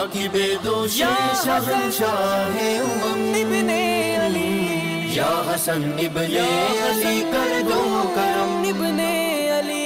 راکب دوش شہنشاہ ابن علی، یا حسن ابن علی کر دو کرم ابن علی۔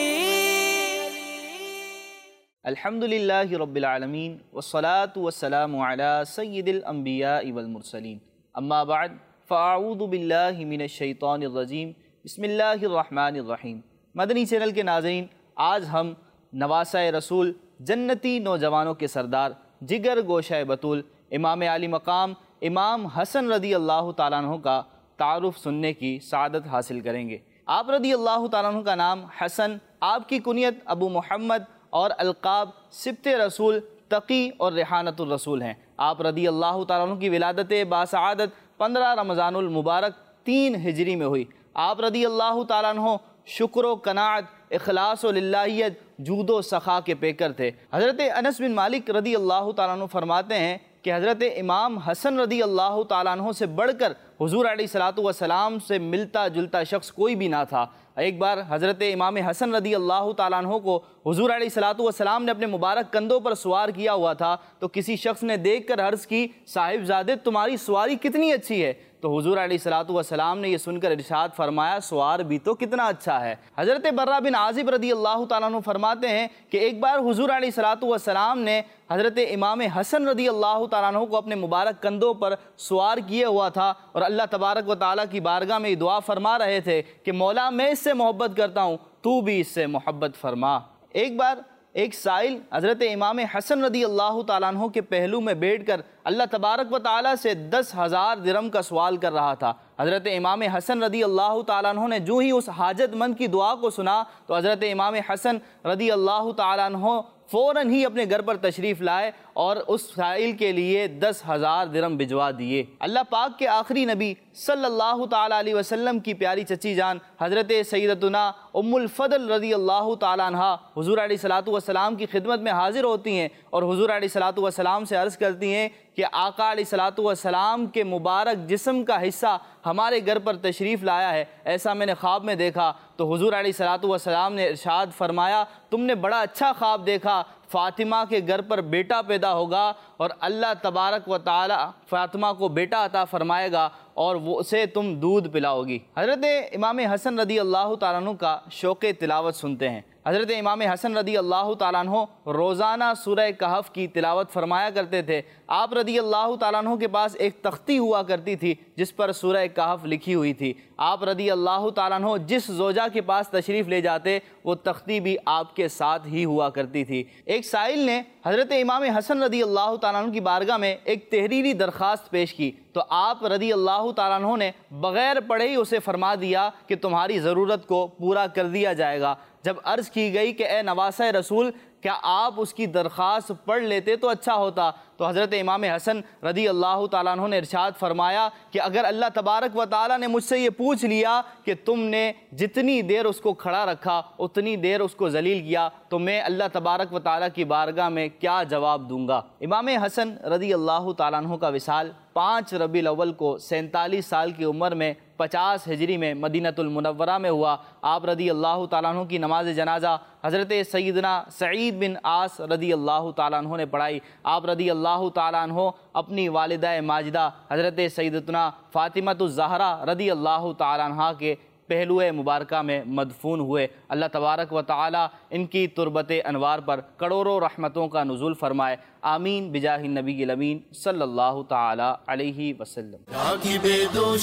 الحمدللہ رب العالمین والصلاة والسلام علی سید الانبیاء والمرسلین، اما بعد فاعوذ باللہ من الشیطان الرجیم، بسم اللہ الرحمن الرحیم۔ مدنی چینل کے ناظرین، آج ہم نواسہ رسول، جنتی نوجوانوں کے سردار، جگر گوشہ بطول، امام عالی مقام امام حسن رضی اللہ تعالیٰ عنہ کا تعارف سننے کی سعادت حاصل کریں گے۔ آپ رضی اللہ تعالیٰ عنہ کا نام حسن، آپ کی کنیت ابو محمد اور القاب سبط رسول، تقی اور ریحانۃ الرسول ہیں۔ آپ رضی اللہ تعالیٰ عنہ کی ولادت باسعادت 15 رمضان المبارک 3 ہجری میں ہوئی۔ آپ رضی اللہ تعالیٰ عنہ شکر و قناعت، اخلاص و للہیت، جود و سخا کے پیکر تھے۔ حضرت انس بن مالک رضی اللہ تعالیٰ عنہ فرماتے ہیں کہ حضرت امام حسن رضی اللہ تعالیٰ عنہ سے بڑھ کر حضور علیہ السلام سے ملتا جلتا شخص کوئی بھی نہ تھا۔ ایک بار حضرت امام حسن رضی اللہ تعالیٰ عنہ کو حضور علیہ السلام نے اپنے مبارک کندھوں پر سوار کیا ہوا تھا، تو کسی شخص نے دیکھ کر عرض کی، صاحبزادے تمہاری سواری کتنی اچھی ہے؟ تو حضور علیہ السلام نے یہ سن کر ارشاد فرمایا، سوار بھی تو کتنا اچھا ہے۔ حضرت برہ بن عازب رضی اللہ تعالیٰ عنہ فرماتے ہیں کہ ایک بار حضور علیہ السلام نے حضرت امام حسن رضی اللہ تعالیٰ عنہ کو اپنے مبارک کندھوں پر سوار کیے ہوا تھا، اور اللہ تبارک و تعالیٰ کی بارگاہ میں دعا فرما رہے تھے کہ مولا میں اس سے محبت کرتا ہوں، تو بھی اس سے محبت فرما۔ ایک بار ایک سائل حضرت امام حسن رضی اللہ تعالیٰ عنہ کے پہلو میں بیٹھ کر اللہ تبارک و تعالیٰ سے 10,000 درہم کا سوال کر رہا تھا۔ حضرت امام حسن رضی اللہ تعالیٰ عنہ نے جو ہی اس حاجت مند کی دعا کو سنا، تو حضرت امام حسن رضی اللہ تعالیٰ عنہ فوراً ہی اپنے گھر پر تشریف لائے اور اس سائل کے لیے 10,000 درہم بھجوا دیے۔ اللہ پاک کے آخری نبی صلی اللہ تعالیٰ علیہ وسلم کی پیاری چچی جان حضرت سیدتنا ام الفضل رضی اللہ تعالیٰ عنہ حضور علیہ السلام کی خدمت میں حاضر ہوتی ہیں اور حضور علیہ السلام سے عرض کرتی ہیں کہ آقا علیہ السلام کے مبارک جسم کا حصہ ہمارے گھر پر تشریف لایا ہے، ایسا میں نے خواب میں دیکھا۔ تو حضور علیہ السلام نے ارشاد فرمایا، تم نے بڑا اچھا خواب دیکھا، فاطمہ کے گھر پر بیٹا پیدا ہوگا اور اللہ تبارک و تعالی فاطمہ کو بیٹا عطا فرمائے گا اور اسے تم دودھ پلاؤ گی۔ حضرت امام حسن رضی اللہ تعالیٰ عنہ کا شوق تلاوت سنتے ہیں۔ حضرت امام حسن رضی اللہ تعالیٰ عنہ روزانہ سورہ کہف کی تلاوت فرمایا کرتے تھے۔ آپ رضی اللہ تعالیٰ عنہ کے پاس ایک تختی ہوا کرتی تھی جس پر سورہ کہف لکھی ہوئی تھی۔ آپ رضی اللہ تعالیٰ عنہ جس زوجہ کے پاس تشریف لے جاتے، وہ تختی بھی آپ کے ساتھ ہی ہوا کرتی تھی۔ ایک سائل نے حضرت امام حسن رضی اللہ تعالیٰ عنہ کی بارگاہ میں ایک تحریری درخواست پیش کی، تو آپ رضی اللہ تعالیٰ عنہ نے بغیر پڑھے ہی اسے فرما دیا کہ تمہاری ضرورت کو پورا کر دیا جائے گا۔ جب عرض کی گئی کہ اے نواسہ رسول، کیا آپ اس کی درخواست پڑھ لیتے تو اچھا ہوتا، تو حضرت امام حسن رضی اللہ تعالیٰ عنہ نے ارشاد فرمایا کہ اگر اللہ تبارک و تعالیٰ نے مجھ سے یہ پوچھ لیا کہ تم نے جتنی دیر اس کو کھڑا رکھا اتنی دیر اس کو ذلیل کیا، تو میں اللہ تبارک و تعالیٰ کی بارگاہ میں کیا جواب دوں گا۔ امام حسن رضی اللہ تعالیٰ عنہ کا وصال 5 ربیع الاول کو 47 سال کی عمر میں 50 ہجری میں مدینہ المنورہ میں ہوا۔ آپ رضی اللہ تعالیٰ عنہ کی نماز جنازہ حضرت سیدنا سعید بن عاص رضی اللہ تعالیٰ عنہ نے پڑھائی۔ آپ رضی اللہ تعالیٰ عنہ اپنی والدہ ماجدہ حضرت سیدتنا فاطمہ الزہرا رضی اللہ تعالیٰ عنہ کے پہلو مبارکہ میں مدفون ہوئے۔ اللہ تبارک و تعالی ان کی تربت انوار پر کروڑوں رحمتوں کا نزول فرمائے، آمین بجاہ النبی الامین صلی اللہ تعالی علیہ وسلم۔ راکب دوش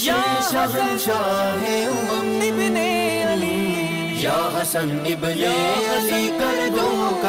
شہنشاہ ابن علی، یا حسن ابن علی کر دو